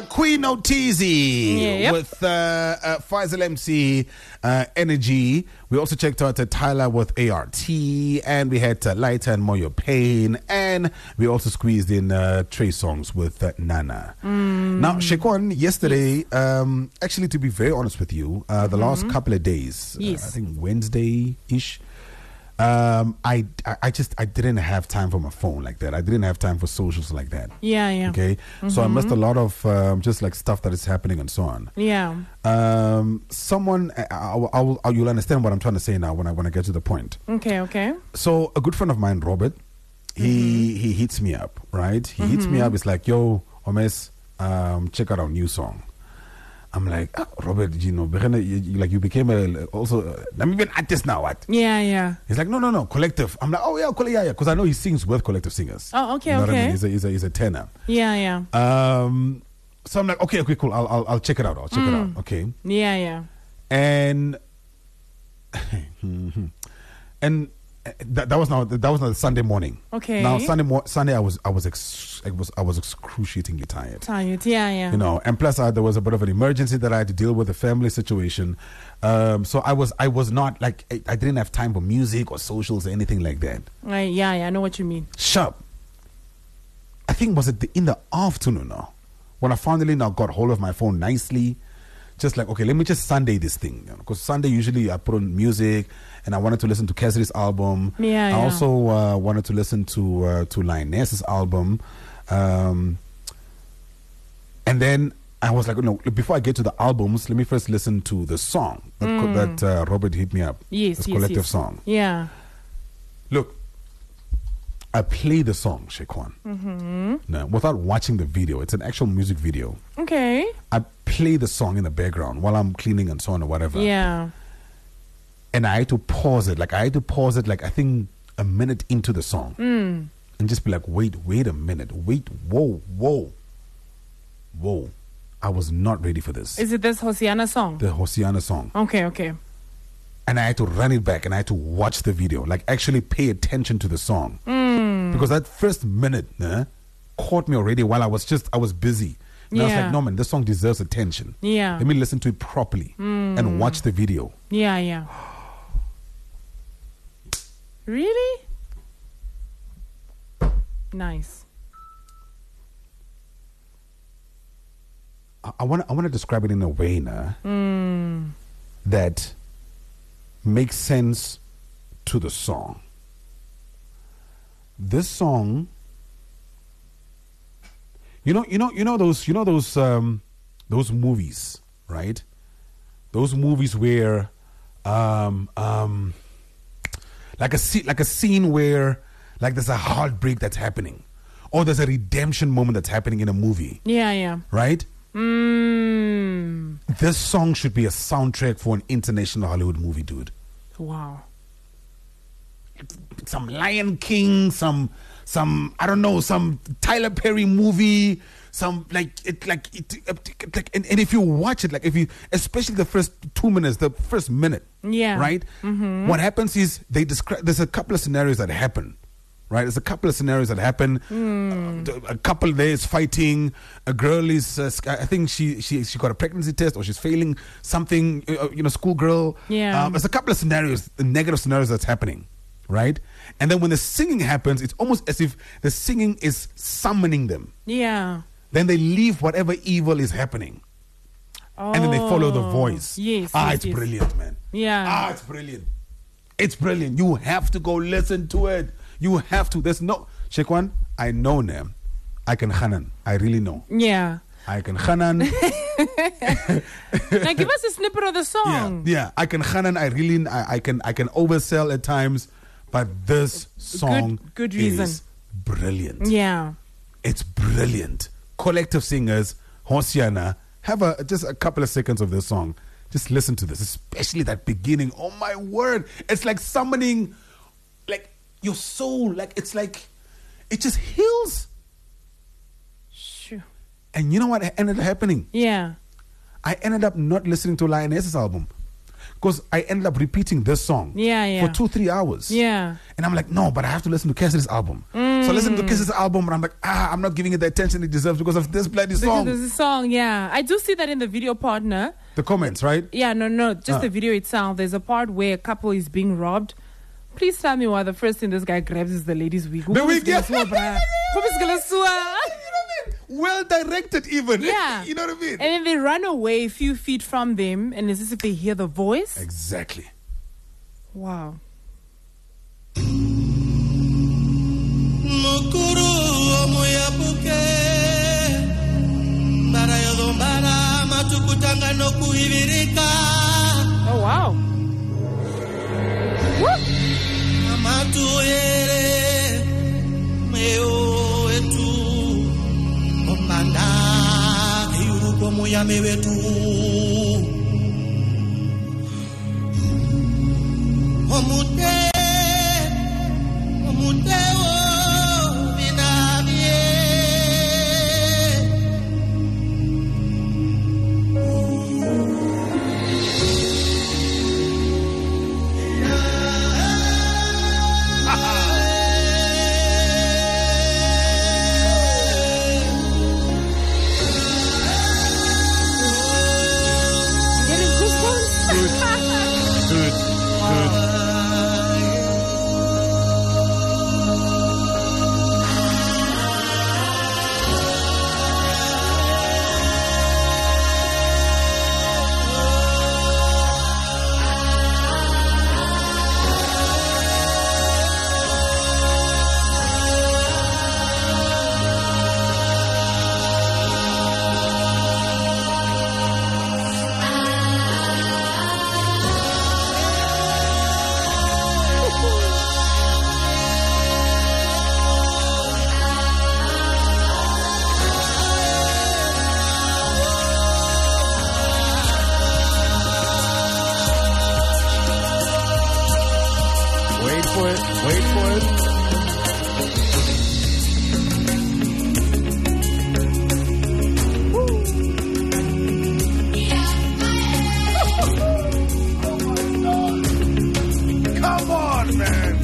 Queen Otizi with Faisal MC, Energy. We also checked out Tyler with ART, and we had Lighter and Moyo Pain, and we also squeezed in Trey Songs with Nana. Now, Shekwan, yesterday, actually, to be very honest with you, the last couple of days, I think Wednesday-ish, I didn't have time for my phone like that. I didn't have time for socials like that. Yeah. Okay, so I missed a lot of just like stuff that is happening and so on. Yeah. Someone, you'll understand what I'm trying to say now when I get to the point. Okay. So a good friend of mine, Robert, he hits me up, right? He hits me up. It's like, yo, Omes, check out our new song. I'm like, Robert, you became I'm even artist now, what? Yeah. He's like, no, Collective. I'm like, oh yeah, because I know he sings with Collective Singers. Oh, okay, you know okay. What I mean? He's a tenor. Yeah. So I'm like, okay, cool. I'll check it out. Okay. Yeah. And that was not Sunday morning. Okay. Now Sunday I was excruciatingly tired. Yeah. You know, and plus there was a bit of an emergency that I had to deal with, a family situation. So I was not like, I didn't have time for music or socials or anything like that. Yeah, I know what you mean. Sharp. I think was it in the afternoon now when I finally now got hold of my phone nicely. Just like, okay, let me just Sunday this thing. Because Sunday usually I put on music, and I wanted to listen to Cassidy's album. Yeah. I also wanted to listen to Lioness's album. And then I was like, no, before I get to the albums, let me first listen to the song that Robert hit me up. Yes, Collective song. Yeah. Look, I play the song, Shekwan. No, without watching the video. It's an actual music video. Okay. I play the song in the background while I'm cleaning and so on or whatever. Yeah. And I had to pause it. Like I think a minute into the song. And just be like, wait a minute. Whoa. I was not ready for this. Is it this Hosiana song? The Hosiana song. Okay. And I had to run it back and I had to watch the video. Like actually pay attention to the song. Because that first minute caught me already while I was busy. And I was like, no man, this song deserves attention. Yeah. Let me listen to it properly and watch the video. Yeah. Really? Nice. I want to describe it in a way that makes sense to the song. This song, you know those movies, right? Those movies where like a scene where like there's a heartbreak that's happening, or there's a redemption moment that's happening in a movie. Yeah. Right? This song should be a soundtrack for an international Hollywood movie, dude. Wow. Some Lion King, some I don't know, some Tyler Perry movie, and if you watch it, especially the first 2 minutes, the first minute, right? What happens is they describe. There's a couple of scenarios that happen, right? There's a couple of scenarios that happen. A couple there is fighting. A girl is, I think she got a pregnancy test, or she's failing something. Schoolgirl. Yeah. There's a couple of scenarios, negative scenarios that's happening. Right? And then when the singing happens, it's almost as if the singing is summoning them. Yeah. Then they leave whatever evil is happening. And then they follow the voice. Yes. It's brilliant, man. Yeah. It's brilliant. It's brilliant. You have to go listen to it. You have to. There's no... Shekwan, I know them. I can Hanan. I really know. Yeah. I can Hanan. Now give us a snippet of the song. Yeah. I can Hanan. I can oversell at times. But this song good reason. is brilliant. Yeah. It's brilliant. Collective Singers, Hosiana, have just a couple of seconds of this song. Just listen to this, especially that beginning. Oh my word. It's like summoning like your soul. Like it's like it just heals. Sure. And you know what ended up happening? Yeah. I ended up not listening to Lioness's album. Because I ended up repeating this song for 2-3 hours. Yeah. And I'm like, no, but I have to listen to Cassidy's album. So So I listened to Kiss's album and I'm like, I'm not giving it the attention it deserves because of this bloody song. Because there's a song, yeah. I do see that in the video, partner. The comments, right? Yeah, no, just the video itself. There's a part where a couple is being robbed. Please tell me why the first thing this guy grabs is the lady's wig. The wig, yeah. Well directed even. Yeah. You know what I mean? And then they run away a few feet from them, and it's as if they hear the voice. Exactly. Wow. Oh, wow. Woo! Wait for it. Come on, man.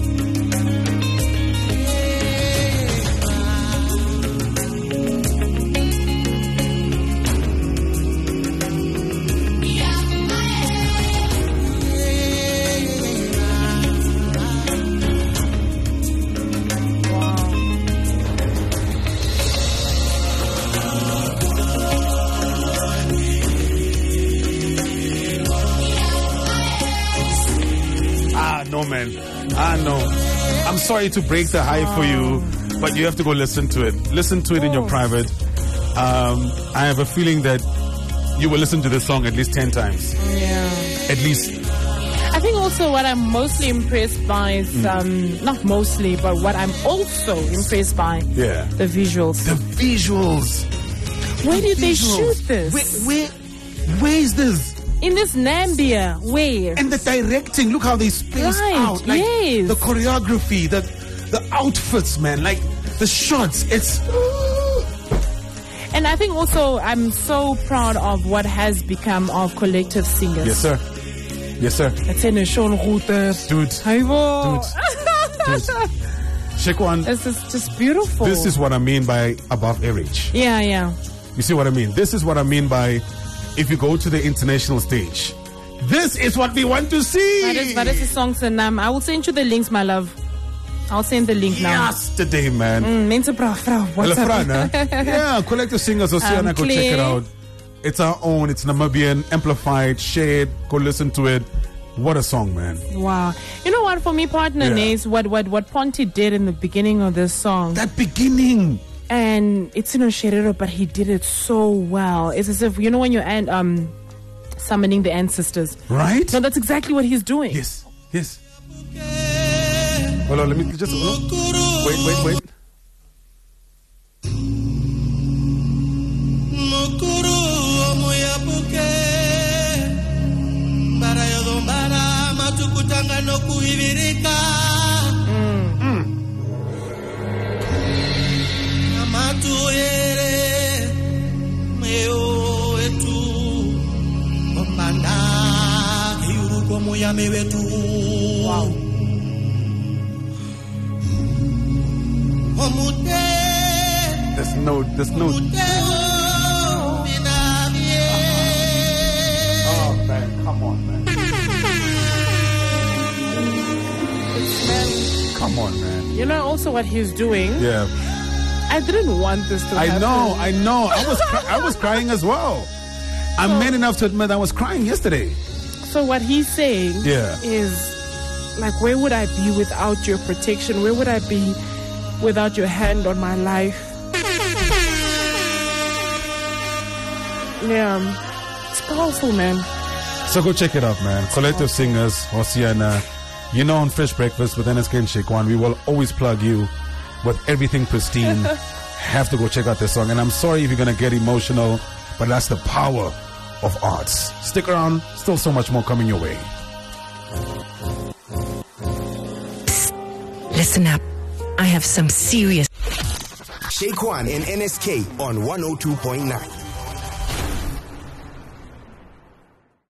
No, man. No. I'm sorry to break the hype for you, but you have to go listen to it. Listen to it in your private. I have a feeling that you will listen to this song at least 10 times. Yeah. At least. I think also what I'm mostly impressed by is, not mostly, but what I'm also impressed by, the visuals. The visuals. Where did they shoot this? Where is this? In this Nambia, where? And the directing, look how they spaced out. Like the choreography, the outfits, man. Like the shots. It's... And I think also I'm so proud of what has become of Collective Singers. Yes, sir. Yes, sir. It's in a Sean Ruther. Dude. Shekwan. This is just beautiful. This is what I mean by above average. Yeah, yeah. You see what I mean? This is what I mean by if you go to the international stage. This is what we want to see. That is the songs and I will send you the links, my love. I'll send the link now. Yesterday, man. What's up? Yeah, Collective Singers, Oceana, go check it out. It's our own. It's Namibian, amplified, shared. Go listen to it. What a song, man. Wow. You know what, for me, partner, Nace, what Ponty did in the beginning of this song. That beginning. And it's in a Sherero, but he did it so well. It's as if, you know, when you're summoning the ancestors. Right? No, that's exactly what he's doing. Yes. Yes. Hold on, let me just... Wait. Wow. There's no. Oh man, come on, man. Come on, man. You know also what he's doing? Yeah. I didn't want this to happen. I know. I was crying as well. I'm man enough to admit I was crying yesterday. So what he's saying is, like, where would I be without your protection? Where would I be without your hand on my life? Yeah, it's powerful, man. So go check it out, man. Collective Singers, Hosiana. You know, on Fresh Breakfast with NSK and Shekwan, we will always plug you with everything pristine. Have to go check out this song. And I'm sorry if you're going to get emotional, but that's the power of arts. Stick around. Still so much more coming your way. Listen up. I have some serious... Shekwan and NSK on 102.9.